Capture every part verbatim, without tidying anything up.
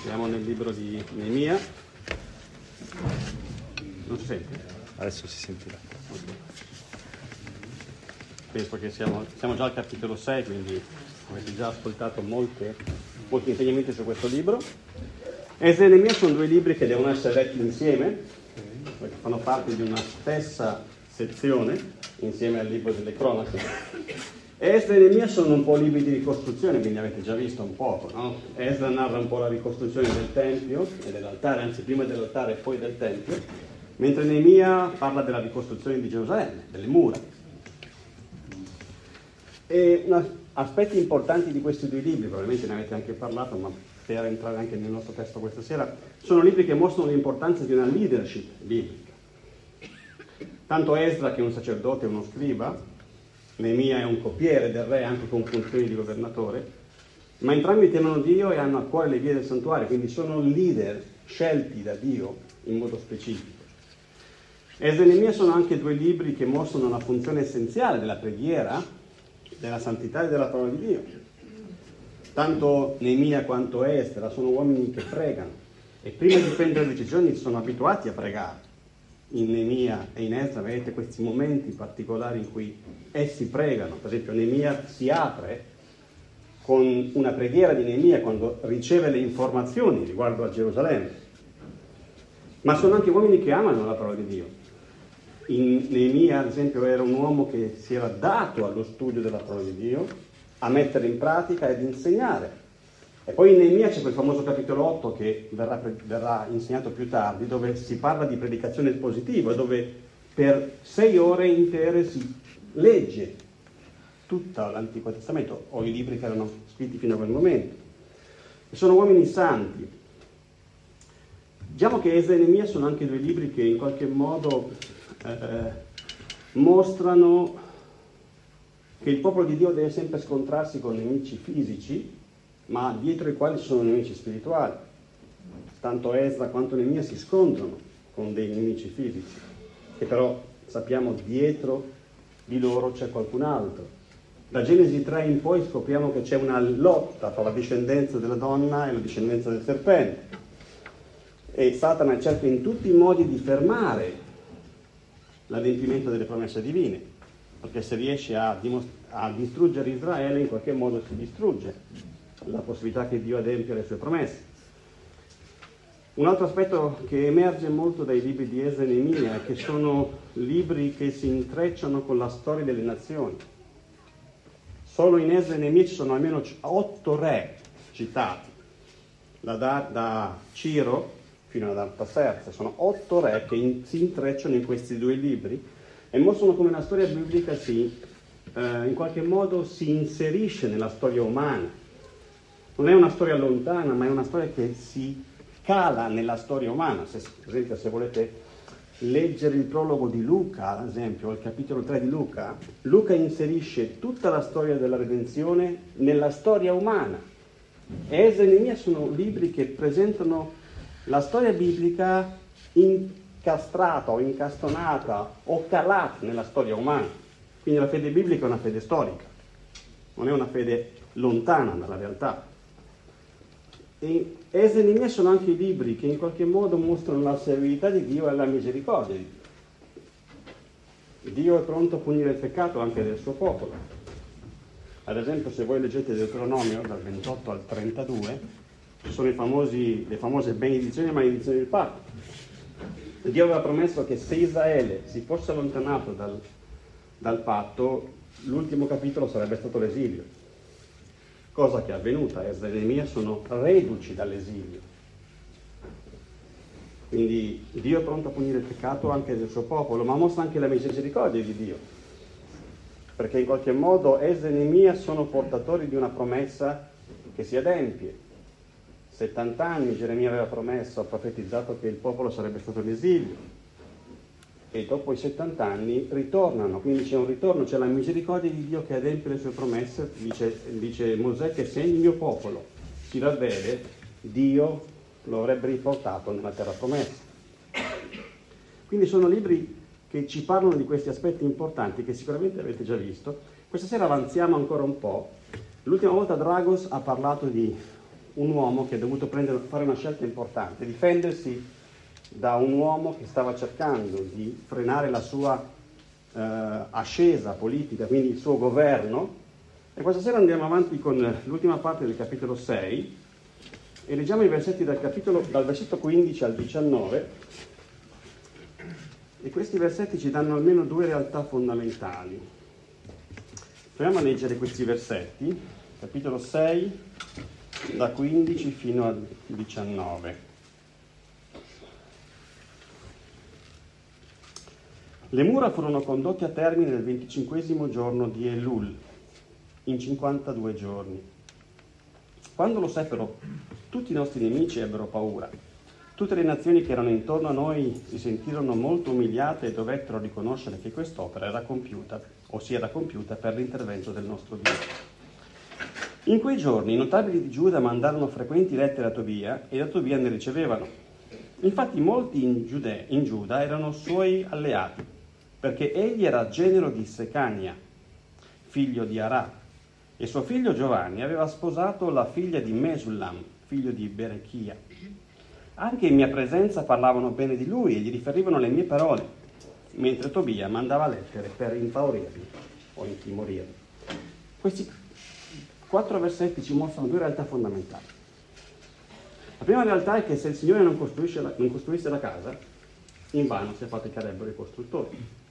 Siamo nel libro di Neemia. Non si sente? Adesso si sentirà. Okay. Penso che siamo, siamo già al capitolo sei, quindi avete già ascoltato molte, molti insegnamenti su questo libro. Esra e Neemia sono due libri che devono essere letti insieme, perché fanno parte di una stessa sezione, insieme al libro delle cronache. Esra e Neemia sono un po' libri di ricostruzione, quindi avete già visto un poco, no? Esra narra un po' la ricostruzione del Tempio e dell'altare, anzi prima dell'altare e poi del Tempio, mentre Neemia parla della ricostruzione di Gerusalemme, delle mura. E una, aspetti importanti di questi due libri, probabilmente ne avete anche parlato, ma per entrare anche nel nostro testo questa sera, sono libri che mostrano l'importanza di una leadership biblica. Tanto Esra, che è un sacerdote e uno scriba, Neemia è un coppiere del re anche con funzioni di governatore, ma entrambi temono Dio e hanno a cuore le vie del santuario, quindi sono leader scelti da Dio in modo specifico. Esra e Neemia sono anche due libri che mostrano la funzione essenziale della preghiera, della santità e della parola di Dio. Tanto Neemia quanto Esra sono uomini che pregano e prima di prendere decisioni sono abituati a pregare. In Neemia e in Esra vedete questi momenti particolari in cui essi pregano. Per esempio Neemia si apre con una preghiera di Neemia quando riceve le informazioni riguardo a Gerusalemme. Ma sono anche uomini che amano la parola di Dio. In Neemia, ad esempio, era un uomo che si era dato allo studio della parola di Dio, a mettere in pratica ed insegnare. E poi in Neemia c'è quel famoso capitolo otto che verrà, verrà insegnato più tardi, dove si parla di predicazione espositiva, dove per sei ore intere si legge tutto l'Antico Testamento, o i libri che erano scritti fino a quel momento. E sono uomini santi. Diciamo che Esra e Neemia sono anche due libri che in qualche modo eh, mostrano che il popolo di Dio deve sempre scontrarsi con nemici fisici, ma dietro i quali ci sono nemici spirituali. Tanto Esra quanto Neemia si scontrano con dei nemici fisici, che però sappiamo dietro di loro c'è qualcun altro. Da Genesi tre in poi scopriamo che c'è una lotta tra la discendenza della donna e la discendenza del serpente. E Satana cerca in tutti i modi di fermare l'adempimento delle promesse divine, perché se riesce a, dimostra- a distruggere Israele, in qualche modo si distrugge la possibilità che Dio adempia le sue promesse. Un altro aspetto che emerge molto dai libri di Esra e Neemia è che sono libri che si intrecciano con la storia delle nazioni. Solo in Esra e Neemia ci sono almeno otto re citati, da, da, da Ciro fino ad Artaserse. Sono otto re che in, si intrecciano in questi due libri e mostrano come la storia biblica si, eh, in qualche modo si inserisce nella storia umana. Non è una storia lontana, ma è una storia che si cala nella storia umana. Se, per esempio, se volete leggere il prologo di Luca, ad esempio, il capitolo tre di Luca, Luca inserisce tutta la storia della redenzione nella storia umana. Esra e Neemia sono libri che presentano la storia biblica incastrata o incastonata o calata nella storia umana. Quindi la fede biblica è una fede storica, non è una fede lontana dalla realtà. E Esra e Neemia sono anche i libri che in qualche modo mostrano la severità di Dio e la misericordia di Dio. Dio è pronto a punire il peccato anche del suo popolo. Ad esempio, se voi leggete Deuteronomio dal ventotto al trentadue, ci sono i famosi, le famose benedizioni e maledizioni del patto. Dio aveva promesso che se Israele si fosse allontanato dal, dal patto, l'ultimo capitolo sarebbe stato l'esilio. Cosa che è avvenuta. Esra e Neemia sono reduci dall'esilio. Quindi Dio è pronto a punire il peccato anche del suo popolo, ma mostra anche la misericordia di Dio, perché in qualche modo Esra e Neemia sono portatori di una promessa che si adempie. settanta anni Geremia aveva promesso, ha profetizzato che il popolo sarebbe stato in esilio, e dopo i settanta anni ritornano, quindi c'è un ritorno, c'è la misericordia di Dio che adempie le sue promesse. Dice, dice Mosè che se il mio popolo si ravvede, Dio lo avrebbe riportato nella terra promessa. Quindi sono libri che ci parlano di questi aspetti importanti che sicuramente avete già visto. Questa sera avanziamo ancora un po'. L'ultima volta Dragos ha parlato di un uomo che ha dovuto prendere, fare una scelta importante, difendersi da un uomo che stava cercando di frenare la sua eh, ascesa politica, quindi il suo governo. E questa sera andiamo avanti con l'ultima parte del capitolo sei e leggiamo i versetti dal, capitolo, dal versetto quindici al diciannove, e questi versetti ci danno almeno due realtà fondamentali. Proviamo a leggere questi versetti, capitolo sei, da quindici fino al diciannove. Le mura furono condotte a termine nel venticinquesimo giorno di Elul, in cinquantadue giorni. Quando lo seppero, tutti i nostri nemici ebbero paura. Tutte le nazioni che erano intorno a noi si sentirono molto umiliate e dovettero riconoscere che quest'opera era compiuta, o si era compiuta per l'intervento del nostro Dio. In quei giorni i notabili di Giuda mandarono frequenti lettere a Tobia e da Tobia ne ricevevano. Infatti molti in, Giude, in Giuda erano suoi alleati, perché egli era genero di Secania, figlio di Arà, e suo figlio Giovanni aveva sposato la figlia di Mesullam, figlio di Berechia. Anche in mia presenza parlavano bene di lui e gli riferivano le mie parole, mentre Tobia mandava lettere per impaurirli o intimorirli. Questi quattro versetti ci mostrano due realtà fondamentali. La prima realtà è che se il Signore non costruisce la, non costruisse la casa, invano si affaticherebbero i costruttori.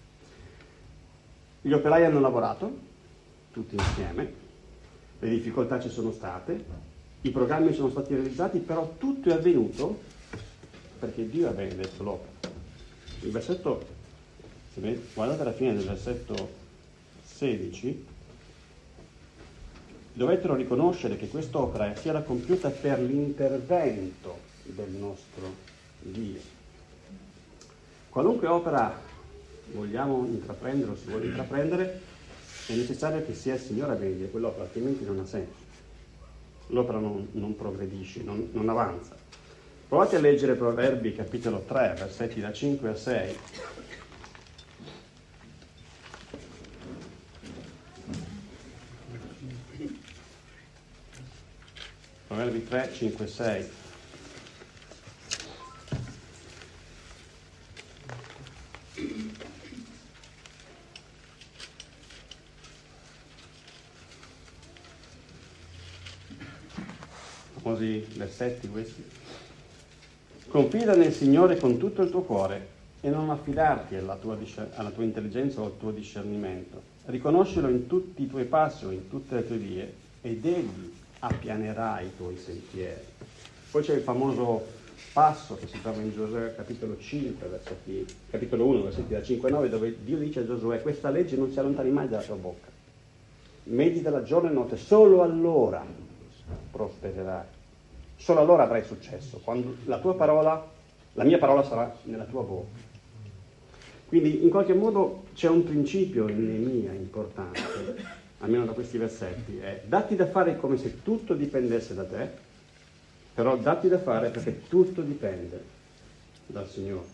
Gli operai hanno lavorato, tutti insieme, le difficoltà ci sono state, i programmi sono stati realizzati, però tutto è avvenuto perché Dio ha benedetto l'opera. Il versetto, se guardate alla fine del versetto sedici, dovettero riconoscere che quest'opera si era compiuta per l'intervento del nostro Dio. Qualunque opera vogliamo intraprendere o si vuole intraprendere, è necessario che sia il Signore a benedire quell'opera, altrimenti non ha senso. L'opera non, non progredisce, non, non avanza. Provate a leggere Proverbi capitolo tre, versetti da cinque a sei. Proverbi tre, cinque, sei. Famosi versetti questi. Confida nel Signore con tutto il tuo cuore e non affidarti alla tua, alla tua intelligenza o al tuo discernimento. Riconoscilo in tutti i tuoi passi o in tutte le tue vie ed egli appianerà i tuoi sentieri. Poi c'è il famoso passo che si trova in Giosuè capitolo cinque, versetti, capitolo uno, versetti da cinque a nove, dove Dio dice a Giosuè: questa legge non si allontani mai dalla tua bocca, meditala giorno e notte, solo allora prospererai, solo allora avrai successo, quando la tua parola, la mia parola sarà nella tua bocca. Quindi in qualche modo c'è un principio in Neemia importante, almeno da questi versetti, è datti da fare come se tutto dipendesse da te, però datti da fare perché tutto dipende dal Signore.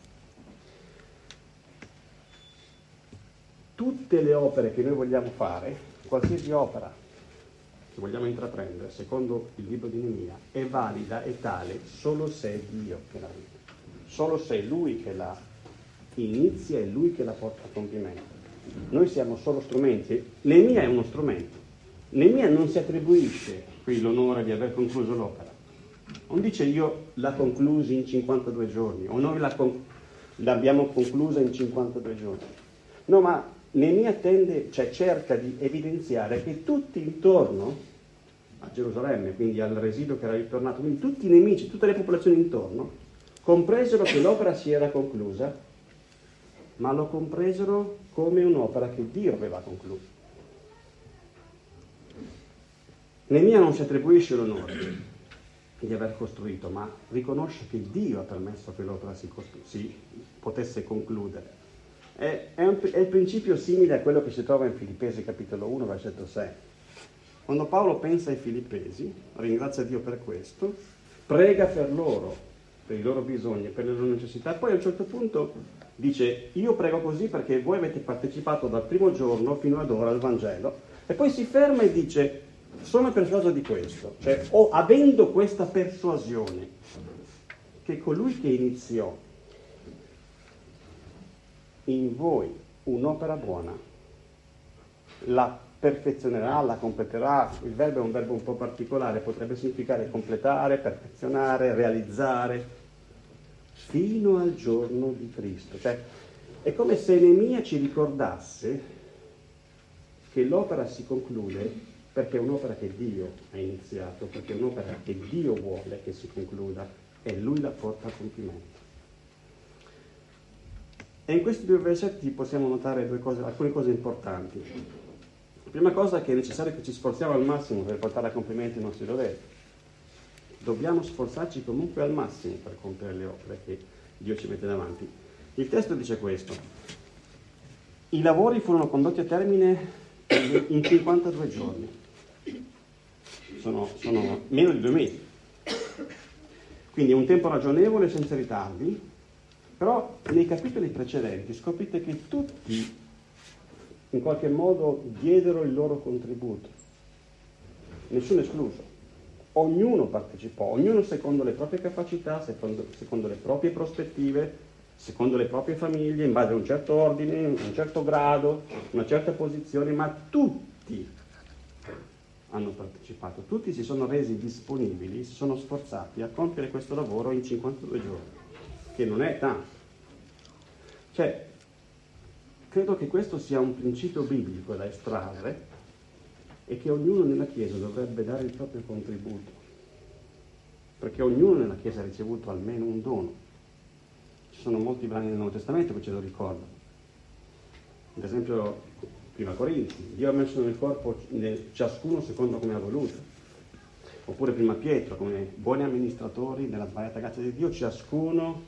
Tutte le opere che noi vogliamo fare, qualsiasi opera che vogliamo intraprendere, secondo il libro di Neemia, è valida e tale solo se è Dio che la vede, solo se è Lui che la inizia e Lui che la porta a compimento. Noi siamo solo strumenti. Neemia è uno strumento. Neemia non si attribuisce qui l'onore di aver concluso l'opera. Non dice io la conclusi in cinquantadue giorni o noi la con- l'abbiamo conclusa in cinquantadue giorni. No, ma Neemia tende, cioè cerca di evidenziare che tutti intorno a Gerusalemme, quindi al residuo che era ritornato, quindi tutti i nemici, tutte le popolazioni intorno, compresero che l'opera si era conclusa, ma lo compresero come un'opera che Dio aveva concluso. Neemia non si attribuisce l'onore di aver costruito, ma riconosce che Dio ha permesso che l'opera si, costru- si potesse concludere. È, è, un, è il principio simile a quello che si trova in Filippesi capitolo uno, versetto sei. Quando Paolo pensa ai Filippesi, ringrazia Dio per questo, prega per loro, per i loro bisogni, per le loro necessità, poi a un certo punto dice: io prego così perché voi avete partecipato dal primo giorno fino ad ora al Vangelo, e poi si ferma e dice: sono persuaso di questo, cioè o, avendo questa persuasione che colui che iniziò in voi un'opera buona la perfezionerà, la completerà. Il verbo è un verbo un po' particolare, potrebbe significare completare, perfezionare, realizzare, fino al giorno di Cristo. Cioè, è come se Neemia ci ricordasse che l'opera si conclude perché è un'opera che Dio ha iniziato, perché è un'opera che Dio vuole che si concluda e Lui la porta a compimento. E in questi due versetti possiamo notare due cose, alcune cose importanti. La prima cosa è che è necessario che ci sforziamo al massimo per portare a compimento i nostri doveri. Dobbiamo sforzarci comunque al massimo per compiere le opere che Dio ci mette davanti. Il testo dice questo: i lavori furono condotti a termine in cinquantadue giorni, sono, sono meno di due mesi, quindi un tempo ragionevole senza ritardi. Però nei capitoli precedenti scoprite che tutti in qualche modo diedero il loro contributo, nessuno escluso, ognuno partecipò, ognuno secondo le proprie capacità, secondo, secondo le proprie prospettive, secondo le proprie famiglie, in base a un certo ordine, un certo grado, una certa posizione, ma tutti hanno partecipato, tutti si sono resi disponibili, si sono sforzati a compiere questo lavoro in cinquantadue giorni, che non è tanto. Cioè, credo che questo sia un principio biblico da estrarre e che ognuno nella Chiesa dovrebbe dare il proprio contributo, perché ognuno nella Chiesa ha ricevuto almeno un dono. Ci sono molti brani del Nuovo Testamento che ce lo ricordano. Ad esempio, Prima Corinzi, Dio ha messo nel corpo nel, ciascuno secondo come ha voluto. Oppure Prima Pietro, come buoni amministratori nella svariata grazia di Dio, ciascuno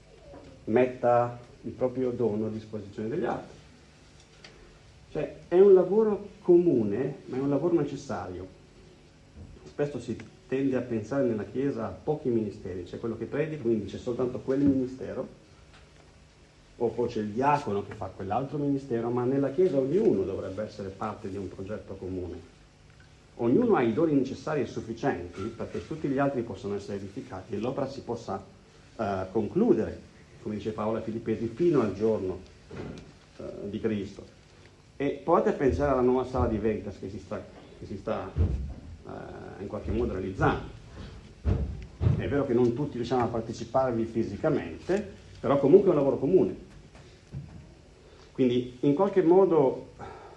metta il proprio dono a disposizione degli altri. Cioè, è un lavoro comune, ma è un lavoro necessario. Spesso si tende a pensare nella Chiesa a pochi ministeri, c'è quello che predica, quindi c'è soltanto quel ministero, o poi c'è il diacono che fa quell'altro ministero, ma nella Chiesa ognuno dovrebbe essere parte di un progetto comune. Ognuno ha i doni necessari e sufficienti perché tutti gli altri possano essere edificati e l'opera si possa uh, concludere, come dice Paolo a Filippesi, fino al giorno uh, di Cristo. E provate a pensare alla nuova sala di Veritas che si sta, che si sta uh, in qualche modo realizzando. È vero che non tutti riusciamo a parteciparvi fisicamente, però comunque è un lavoro comune. Quindi in qualche modo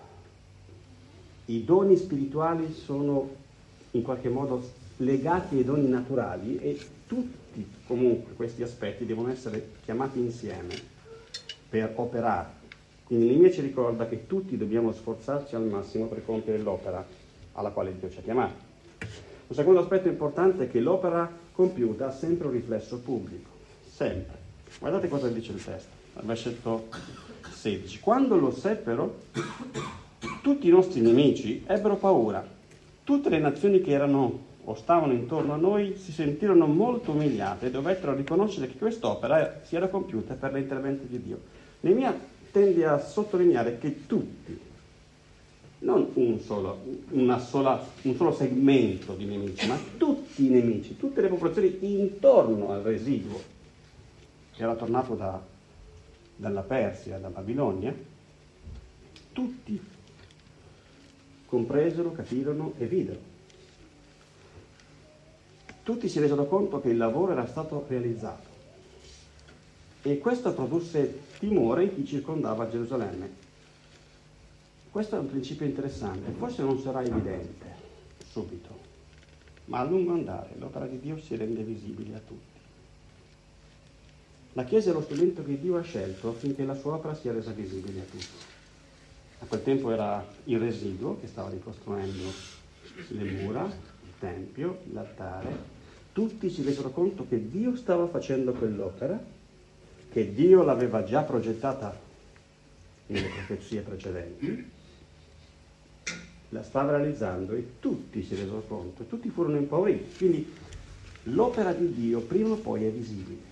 i doni spirituali sono in qualche modo legati ai doni naturali e tutti comunque questi aspetti devono essere chiamati insieme per operare. Quindi Neemia ci ricorda che tutti dobbiamo sforzarci al massimo per compiere l'opera alla quale Dio ci ha chiamati. Un secondo aspetto importante è che l'opera compiuta ha sempre un riflesso pubblico, sempre. Guardate cosa dice il testo, al versetto sedici. Quando lo seppero, tutti i nostri nemici ebbero paura. Tutte le nazioni che erano o stavano intorno a noi si sentirono molto umiliate e dovettero riconoscere che quest'opera si era compiuta per l'intervento di Dio. Neemia tende a sottolineare che tutti, non un solo, una sola, un solo segmento di nemici, ma tutti i nemici, tutte le popolazioni intorno al residuo che era tornato da, dalla Persia, da Babilonia, tutti compresero, capirono e videro. Tutti si resero conto che il lavoro era stato realizzato e questo produsse timore in chi circondava Gerusalemme. Questo è un principio interessante, forse non sarà evidente subito, ma a lungo andare l'opera di Dio si rende visibile a tutti. La Chiesa è lo strumento che Dio ha scelto affinché la sua opera sia resa visibile a tutti. A quel tempo era il residuo che stava ricostruendo le mura, il tempio, l'altare. Tutti si resero conto che Dio stava facendo quell'opera, che Dio l'aveva già progettata nelle profezie precedenti, la stava realizzando e tutti si resero conto, tutti furono impauriti. Quindi l'opera di Dio prima o poi è visibile.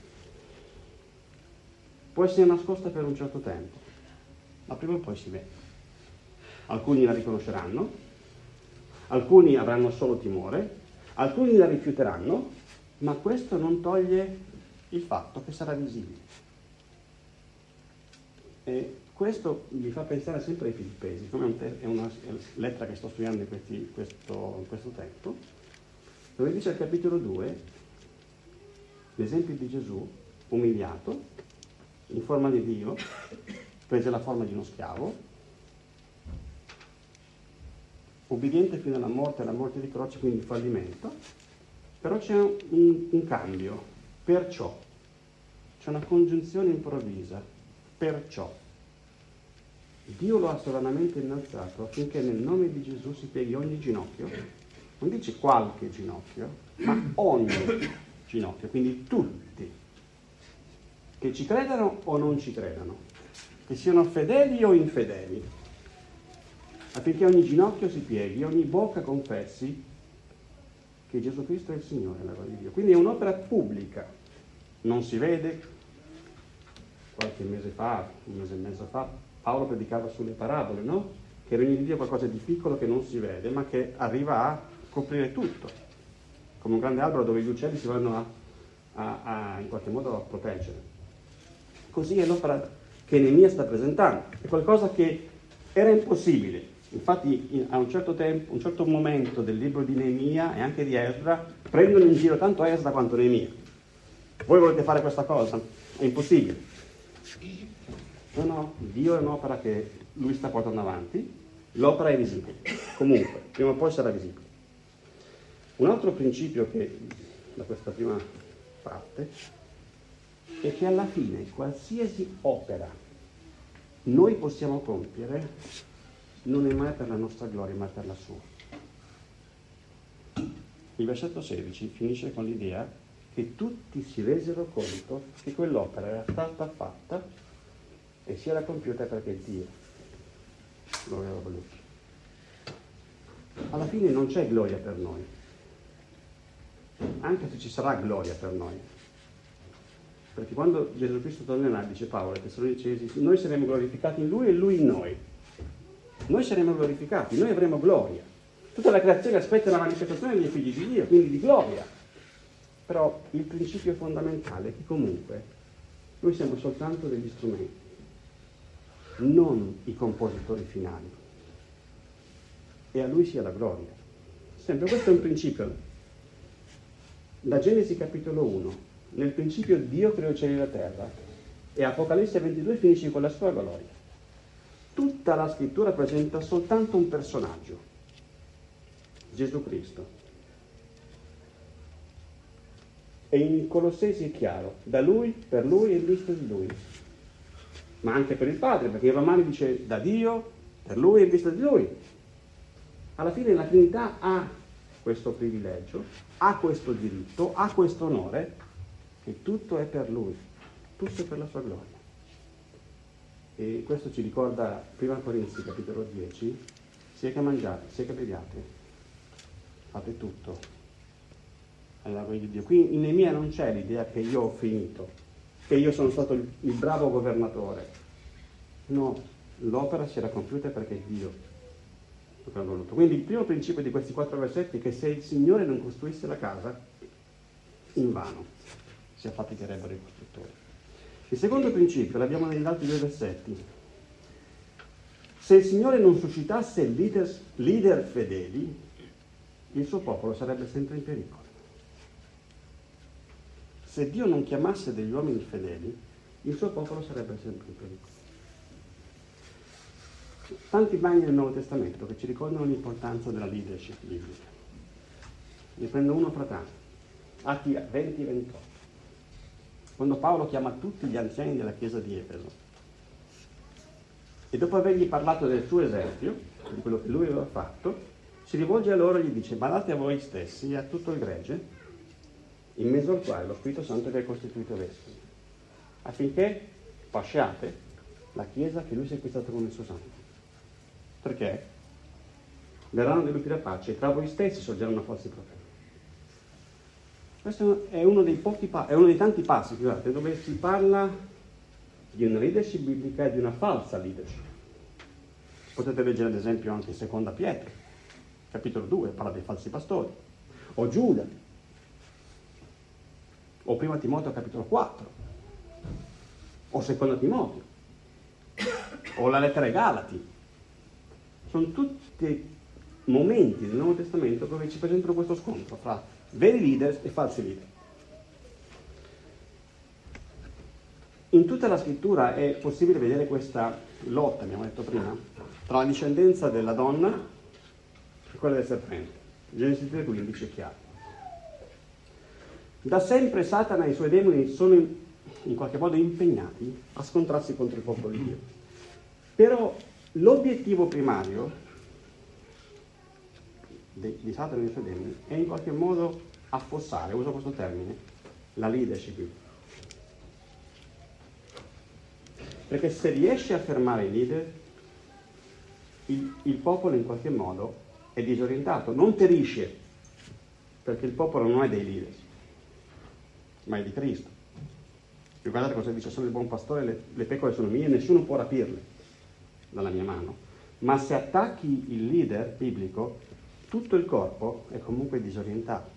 Può essere nascosta per un certo tempo, ma prima o poi si vede. Alcuni la riconosceranno, alcuni avranno solo timore, alcuni la rifiuteranno, ma questo non toglie il fatto che sarà visibile. E questo mi fa pensare sempre ai Filippesi, come è una lettera che sto studiando in, questi, questo, in questo tempo, dove dice al capitolo due l'esempio di Gesù umiliato, in forma di Dio, prese la forma di uno schiavo, obbediente fino alla morte, alla morte di croce, quindi fallimento, però c'è un, un cambio, perciò, c'è una congiunzione improvvisa, perciò. Dio lo ha sovranamente innalzato affinché nel nome di Gesù si pieghi ogni ginocchio, non dice qualche ginocchio, ma ogni ginocchio, quindi tutti, che ci credano o non ci credano, che siano fedeli o infedeli, affinché ogni ginocchio si pieghi, ogni bocca confessi che Gesù Cristo è il Signore, la gloria di Dio. Quindi è un'opera pubblica, non si vede. Qualche mese fa, un mese e mezzo fa, Paolo predicava sulle parabole, no? Che il regno di Dio è qualcosa di piccolo che non si vede, ma che arriva a coprire tutto, come un grande albero dove gli uccelli si vanno a, a, a in qualche modo a proteggere. Così è l'opera che Neemia sta presentando, è qualcosa che era impossibile. Infatti in, a un certo tempo, un certo momento del libro di Neemia e anche di Esdra prendono in giro tanto Esdra quanto Neemia. Voi volete fare questa cosa? È impossibile. No, no, Dio è un'opera che lui sta portando avanti, l'opera è visibile, comunque, prima o poi sarà visibile. Un altro principio che da questa prima parte è che alla fine qualsiasi opera noi possiamo compiere non è mai per la nostra gloria, ma per la sua. Il versetto sedici finisce con l'idea che tutti si resero conto che quell'opera era stata fatta e si era compiuta perché Dio lo aveva voluto. Alla fine non c'è gloria per noi, anche se ci sarà gloria per noi. Perché quando Gesù Cristo tornerà, dice Paolo ai Tessalonicesi, noi saremo glorificati in Lui e Lui in noi. Noi saremo glorificati, noi avremo gloria. Tutta la creazione aspetta la manifestazione dei figli di Dio, quindi di gloria. Però il principio fondamentale è che comunque noi siamo soltanto degli strumenti, non i compositori finali, e a lui sia la gloria. Sempre questo è un principio. Da Genesi capitolo uno, nel principio Dio creò cieli e la terra, e Apocalisse ventidue finisce con la sua gloria. Tutta la scrittura presenta soltanto un personaggio, Gesù Cristo. E in Colossesi è chiaro, da lui, per lui e in vista di lui. Ma anche per il Padre, perché in Romani dice da Dio, per Lui e in vista di Lui. Alla fine la Trinità ha questo privilegio, ha questo diritto, ha questo onore, che tutto è per Lui, tutto è per la sua gloria. E questo ci ricorda prima Corinzi, capitolo dieci, sia che mangiate, sia che beviate, fate tutto alla gloria di Dio. Qui in Neemia non c'è l'idea che io ho finito, che io sono stato il, il bravo governatore. No, l'opera si era compiuta perché Dio lo aveva voluto. Quindi il primo principio di questi quattro versetti è che se il Signore non costruisse la casa, invano si affaticherebbero i costruttori. Il secondo principio l'abbiamo negli altri due versetti. Se il Signore non suscitasse leader, leader fedeli, il suo popolo sarebbe sempre in pericolo. Se Dio non chiamasse degli uomini fedeli, il suo popolo sarebbe sempre in pericolo. Tanti brani nel Nuovo Testamento che ci ricordano l'importanza della leadership biblica. Ne prendo uno fra tanti. Atti venti ventotto. Quando Paolo chiama tutti gli anziani della chiesa di Efeso e dopo avergli parlato del suo esempio, di quello che lui aveva fatto, si rivolge a loro e gli dice: badate a voi stessi e a tutto il gregge, in mezzo al quale lo Spirito Santo vi ha costituito vescovi, affinché pasciate la chiesa che lui si è acquistato con il suo sangue. Perché? Verranno di lui la pace e tra voi stessi sorgeranno falsi profeti. Questo è uno dei pochi pa- è uno dei tanti passi, scusate, dove si parla di una leadership biblica e di una falsa leadership. Potete leggere ad esempio anche in Seconda Pietro, capitolo due, parla dei falsi pastori, o Giuda, o prima Timoteo capitolo quattro, o seconda Timoteo, o la lettera ai Galati. Sono tutti momenti del Nuovo Testamento dove ci presentano questo scontro fra veri leader e falsi leader. In tutta la scrittura è possibile vedere questa lotta, abbiamo detto prima, tra la discendenza della donna e quella del serpente. Genesi tre quindici è chiaro. Da sempre Satana e i suoi demoni sono in, in qualche modo impegnati a scontrarsi contro il popolo di Dio. Però l'obiettivo primario di, di Satana e dei suoi demoni è in qualche modo affossare, uso questo termine, la leadership. Perché se riesce a fermare i leader, il, il popolo in qualche modo è disorientato, non perisce, perché il popolo non è dei leader, ma è di Cristo. E guardate cosa dice: sono il buon pastore, le, le pecore sono mie, nessuno può rapirle dalla mia mano. Ma se attacchi il leader biblico, tutto il corpo è comunque disorientato.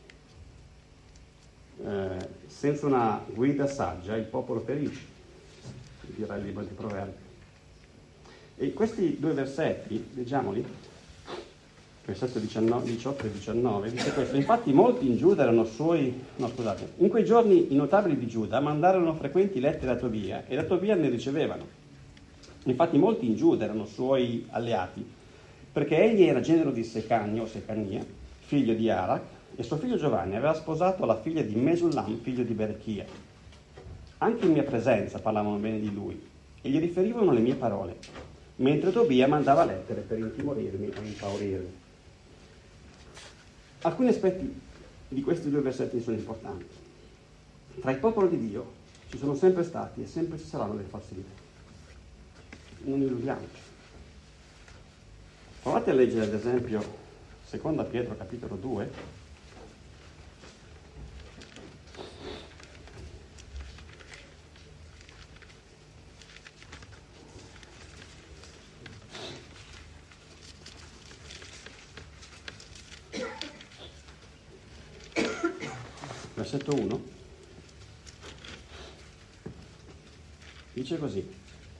Eh, senza una guida saggia il popolo perisce, dirà il libro di Proverbi. E questi due versetti, leggiamoli, versetto diciotto e diciannove, dice questo: infatti molti in Giuda erano suoi, no scusate, in quei giorni i notabili di Giuda mandarono frequenti lettere a Tobia e da Tobia ne ricevevano. Infatti molti in Giuda erano suoi alleati, perché egli era genero di Secania o Secania, figlio di Arac, e suo figlio Giovanni aveva sposato la figlia di Mesullam, figlio di Berechia. Anche in mia presenza parlavano bene di lui e gli riferivano le mie parole, mentre Tobia mandava lettere per intimorirmi o impaurirmi. Alcuni aspetti di questi due versetti sono importanti. Tra il popolo di Dio ci sono sempre stati e sempre ci saranno dei falsi leader. Non illudiamoci. Provate a leggere ad esempio seconda Pietro capitolo due. Versetto uno dice così,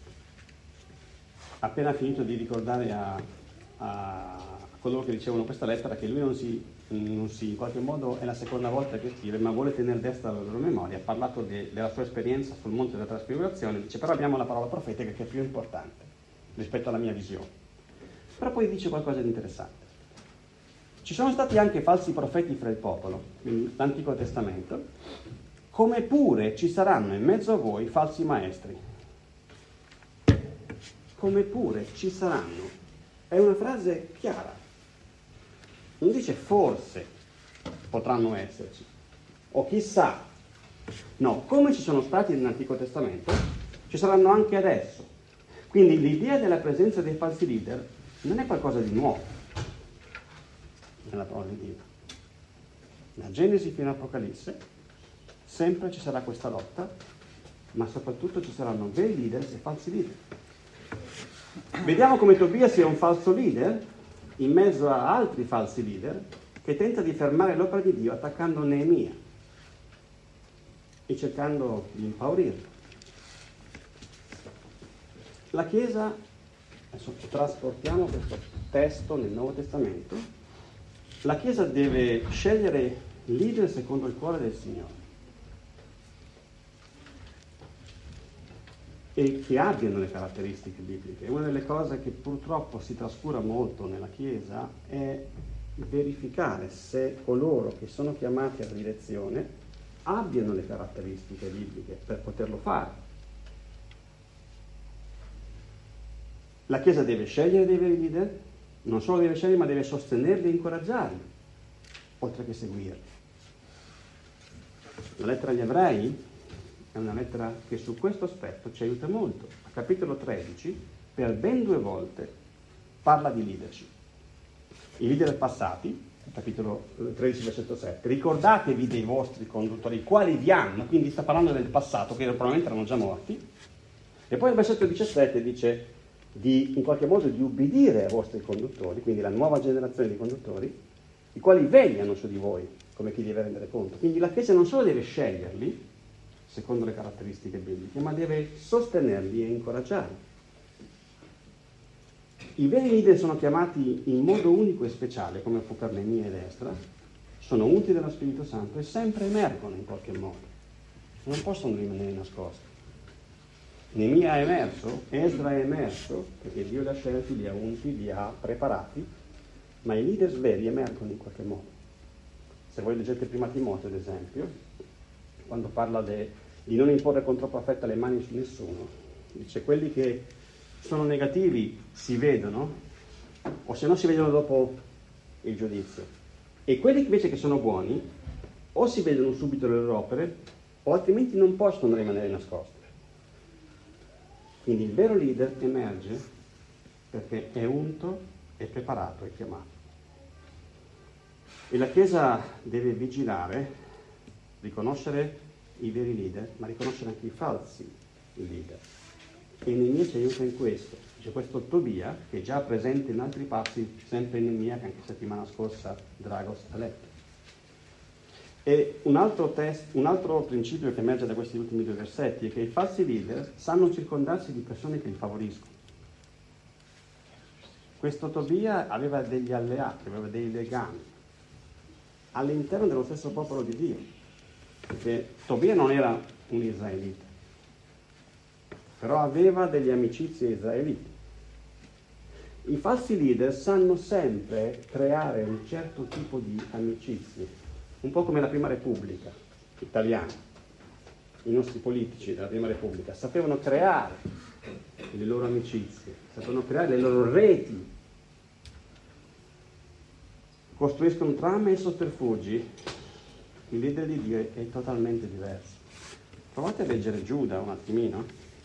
appena finito di ricordare a, a coloro che ricevono questa lettera che lui non si, non si, in qualche modo è la seconda volta che scrive, ma vuole tenere destra la loro memoria. Ha parlato de, della sua esperienza sul monte della trasfigurazione, dice però abbiamo la parola profetica che è più importante rispetto alla mia visione. Però poi dice qualcosa di interessante. Ci sono stati anche falsi profeti fra il popolo, nell'Antico Testamento, come pure ci saranno in mezzo a voi falsi maestri. Come pure ci saranno. È una frase chiara. Non dice forse potranno esserci, o chissà. No, come ci sono stati nell'Antico Testamento, ci saranno anche adesso. Quindi l'idea della presenza dei falsi leader non è qualcosa di nuovo nella parola di Dio. Da Genesi fino all'Apocalisse sempre ci sarà questa lotta, ma soprattutto ci saranno veri leader e falsi leader. Vediamo come Tobia sia un falso leader in mezzo a altri falsi leader che tenta di fermare l'opera di Dio attaccando Neemia e cercando di impaurirlo. La Chiesa, adesso trasportiamo questo testo nel Nuovo Testamento, la Chiesa deve scegliere leader secondo il cuore del Signore e che abbiano le caratteristiche bibliche. Una delle cose che purtroppo si trascura molto nella Chiesa è verificare se coloro che sono chiamati alla direzione abbiano le caratteristiche bibliche per poterlo fare. La Chiesa deve scegliere dei veri leader, non solo deve scegliere, ma deve sostenerli e incoraggiarli, oltre che seguirli. La lettera agli Ebrei è una lettera che su questo aspetto ci aiuta molto. A capitolo tredici, per ben due volte, parla di leadership. I leader passati, capitolo tredici, versetto sette, ricordatevi dei vostri conduttori, quali vi hanno, quindi sta parlando del passato, che probabilmente erano già morti. E poi il versetto diciassette dice: di, in qualche modo di ubbidire ai vostri conduttori, quindi la nuova generazione di conduttori, i quali vegliano su di voi, come chi deve rendere conto. Quindi la Chiesa non solo deve sceglierli, secondo le caratteristiche bibliche, ma deve sostenerli e incoraggiarli. I veri leader sono chiamati in modo unico e speciale, come fu per Neemia ed Esdra, sono unti dello Spirito Santo e sempre emergono in qualche modo, non possono rimanere nascosti. Neemia è emerso, Esdra è emerso, perché Dio li ha scelti, li ha unti, li ha preparati, ma i leader veri emergono in qualche modo. Se voi leggete prima Timoteo, ad esempio, quando parla de, di non imporre con troppa fretta le mani su nessuno, dice quelli che sono negativi si vedono, o se no si vedono dopo il giudizio, e quelli invece che sono buoni o si vedono subito le loro opere o altrimenti non possono rimanere nascosti. Quindi il vero leader emerge perché è unto, è preparato, è chiamato. E la Chiesa deve vigilare, riconoscere i veri leader, ma riconoscere anche i falsi leader. E Neemia ci aiuta in questo. C'è questo Tobia, che è già presente in altri passi, sempre in Neemia, che anche settimana scorsa Dragos ha letto. E un altro, test, un altro principio che emerge da questi ultimi due versetti è che i falsi leader sanno circondarsi di persone che li favoriscono. Questo Tobia aveva degli alleati, aveva dei legami all'interno dello stesso popolo di Dio, perché Tobia non era un israelita, però aveva delle amicizie israelite. I falsi leader sanno sempre creare un certo tipo di amicizie, un po' come la Prima Repubblica italiana, i nostri politici della Prima Repubblica sapevano creare le loro amicizie, sapevano creare le loro reti, costruiscono trame e sotterfugi. Il leader di Dio è, è totalmente diverso. Provate a leggere Giuda un attimino,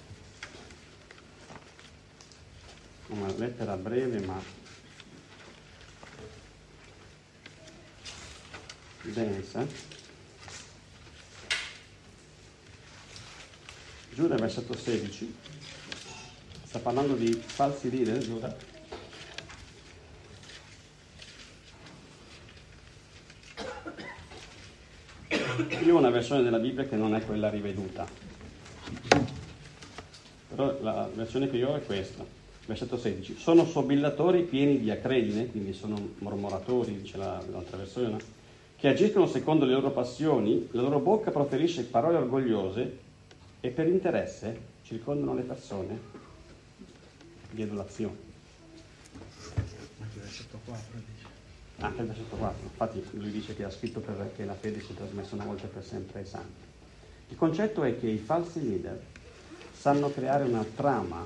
una lettera breve ma densa. Giuda, versetto sedici, sta parlando di falsi leader, Giuda. Io ho una versione della Bibbia che non è quella riveduta, però la versione che io ho è questa, versetto sedici. Sono sobillatori pieni di acredine, quindi sono mormoratori, dice la, l'altra versione, che agiscono secondo le loro passioni, la loro bocca proferisce parole orgogliose e per interesse circondano le persone di adulazione. Anche il versetto quattro dice. Anche il versetto quattro, infatti lui dice che ha scritto perché la fede si è trasmessa una volta per sempre ai santi. Il concetto è che i falsi leader sanno creare una trama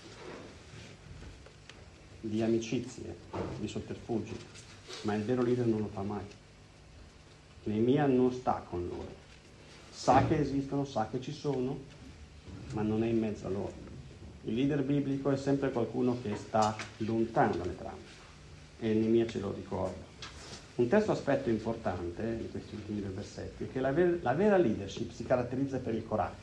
di amicizie, di sotterfugi, ma il vero leader non lo fa mai. Neemia non sta con loro, sa che esistono, sa che ci sono, ma non è in mezzo a loro. Il leader biblico è sempre qualcuno che sta lontano dalle trame, e Neemia ce lo ricorda. Un terzo aspetto importante di questi ultimi due versetti è che la, ver- la vera leadership si caratterizza per il coraggio.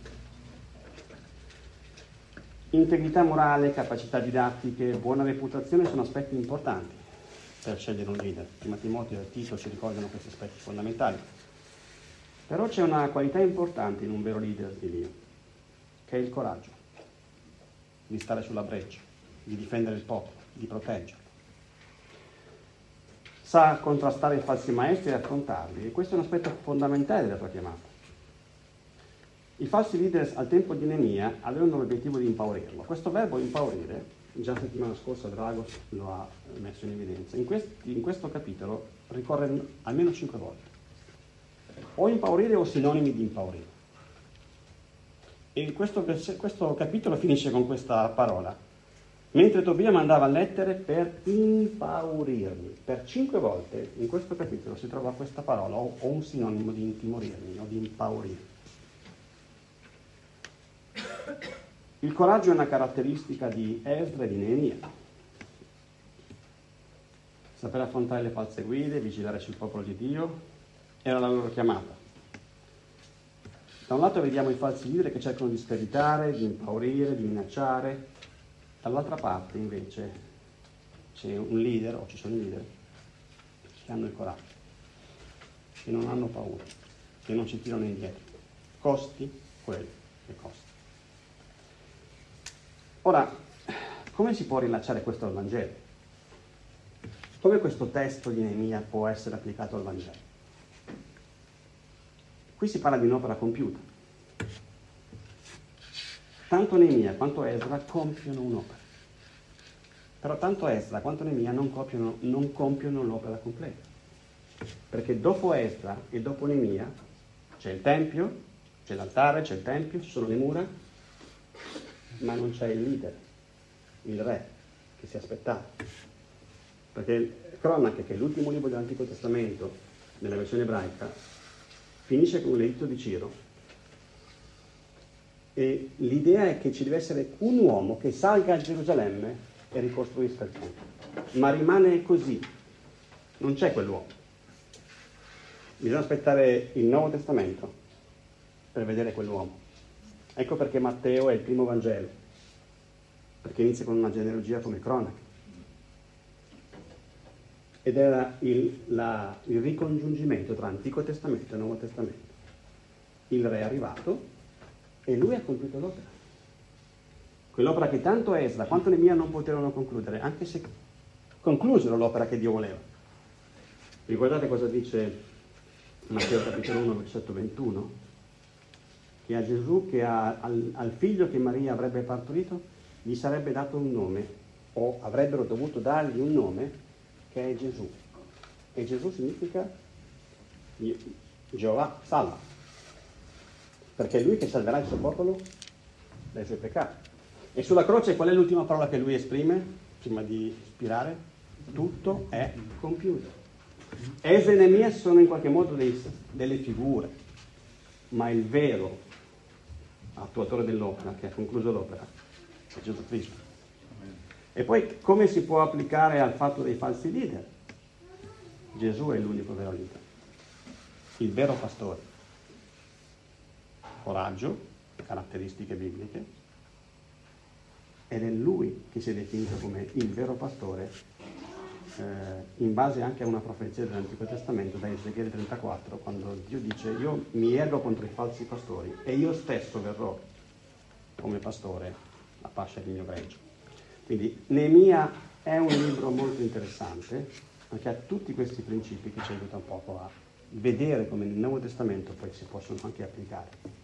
Integrità morale, capacità didattiche, buona reputazione sono aspetti importanti per scegliere un leader. Prima Timoteo e Tito ci ricordano questi aspetti fondamentali. Però c'è una qualità importante in un vero leader di Dio, che è il coraggio di stare sulla breccia, di difendere il popolo, di proteggerlo. Sa contrastare i falsi maestri e affrontarli, e questo è un aspetto fondamentale della tua chiamata. I falsi leader al tempo di Neemia avevano l'obiettivo di impaurirlo. Questo verbo impaurire, già la settimana scorsa Dragos lo ha messo in evidenza, in, questi, in questo capitolo ricorre almeno cinque volte. O impaurire o sinonimi di impaurire. E questo, questo capitolo finisce con questa parola. Mentre Tobia mandava lettere per impaurirmi. Per cinque volte in questo capitolo si trova questa parola o, o un sinonimo di intimorirmi o di impaurire. Il coraggio è una caratteristica di Esdra e di Neemia. Saper affrontare le false guide, vigilare sul popolo di Dio, era la loro chiamata. Da un lato vediamo i falsi leader che cercano di screditare, di impaurire, di minacciare, Dall'altra parte invece c'è un leader, o ci sono i leader, che hanno il coraggio, che non hanno paura, che non si tirano indietro, costi quello che costa. Ora, come si può rilacciare questo al Vangelo? Come questo testo di Neemia può essere applicato al Vangelo? Qui si parla di un'opera compiuta. Tanto Neemia quanto Esra compiono un'opera. Però tanto Esra quanto Neemia non compiono, non compiono l'opera completa. Perché dopo Esra e dopo Neemia c'è il Tempio, c'è l'altare, c'è il Tempio, ci sono le mura, ma non c'è il leader, il re, che si aspettava. Perché Cronache, che è l'ultimo libro dell'Antico Testamento, nella versione ebraica, finisce con l'editto di Ciro. E l'idea è che ci deve essere un uomo che salga a Gerusalemme e ricostruisca il Tempio. Ma rimane così, non c'è quell'uomo. Bisogna aspettare il Nuovo Testamento per vedere quell'uomo. Ecco perché Matteo è il primo Vangelo, perché inizia con una genealogia come Cronache. Ed era il, la, il ricongiungimento tra Antico Testamento e Nuovo Testamento. Il re è arrivato e lui ha compiuto l'opera. Quell'opera che tanto Esra quanto Neemia non poterono concludere, anche se conclusero l'opera che Dio voleva. Ricordate cosa dice Matteo capitolo uno, versetto ventuno? Che a Gesù, che a, al, al figlio che Maria avrebbe partorito, gli sarebbe dato un nome, o avrebbero dovuto dargli un nome, che è Gesù. E Gesù significa Geova salva, perché è lui che salverà il suo popolo dai suoi peccati. E sulla croce qual è l'ultima parola che lui esprime prima di spirare? Tutto è compiuto. Esra e Neemia sono in qualche modo dei, delle figure, ma il vero attuatore dell'opera, che ha concluso l'opera, è Gesù Cristo. E poi come si può applicare al fatto dei falsi leader? Gesù è l'unico vero leader, il vero pastore. Coraggio, caratteristiche bibliche, ed è lui che si è definito come il vero pastore, eh, in base anche a una profezia dell'Antico Testamento, da Ezechiele trentaquattro, quando Dio dice: io mi ergo contro i falsi pastori e io stesso verrò come pastore a pascere il mio gregge. Quindi Neemia è un libro molto interessante, perché ha tutti questi principi che ci aiuta un poco a vedere come nel Nuovo Testamento poi si possono anche applicare.